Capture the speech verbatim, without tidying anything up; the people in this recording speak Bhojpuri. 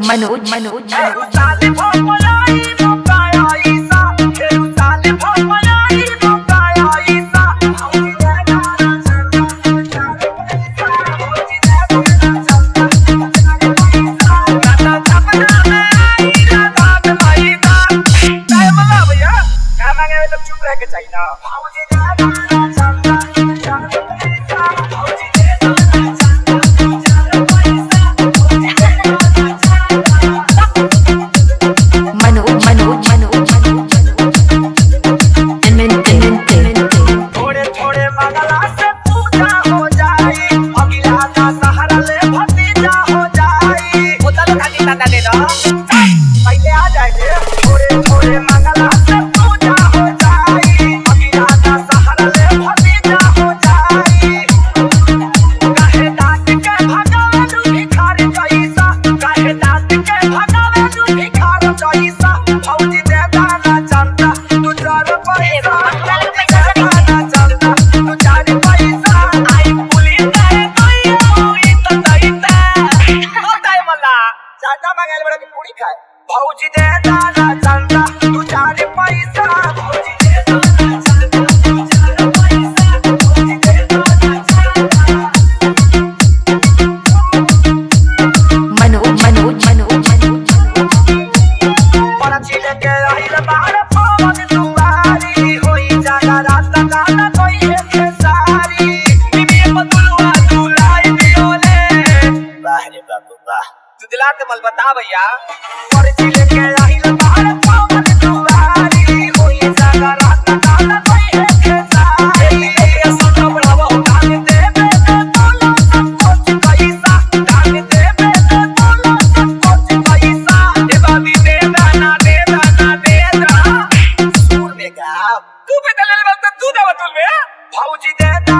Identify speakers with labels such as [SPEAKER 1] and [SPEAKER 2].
[SPEAKER 1] मनोज मनोज
[SPEAKER 2] चुप रह के चाहिए ना
[SPEAKER 1] मनोज मनोज मनोज
[SPEAKER 2] थोड़े थोड़े मंगला से पूजा हो जाई अगिला का सहारा ले भतीजा हो जाई उधर खाली ना दे ना पहले आ जाएंगे थोड़े थोड़े मंगला से पूजा हो जाई अगिला का सहारा ले भतीजा हो जाई काहे दांत के भगावे तू भिखारी जैसा काहे दांत के भगावे तू भिखारी जैसा भौजी दे दाना चंदा तू जर पैसा भौजी दे दाना चंदा तू चार पैसा भौजी दे दाना चंदा तू चार पैसा भौजी दे दाना चंदा
[SPEAKER 1] मनोज मनोज मनोज
[SPEAKER 2] बड़ा चिले के आइल बाहर पवन दुआरी होई जागा रात गाना कोई है सारी बीबी बदुलवा दुलाई दियोले वाह रे बाबू वाह तू दिला के मल बता भैया बड़ा चिले के आइल बाहर पवन दुआरी होई जागा रात गाना कोई है सारी ये सोना बढ़ावा गाने दे बे बोलो सब कुछ पैसा गाने दे बे बोलो सब कुछ पैसा ए बाबी दे दाना दे दाना दे दाना सुर में गा तू पे दलल वक्त तू दवा तुल में भौजी दे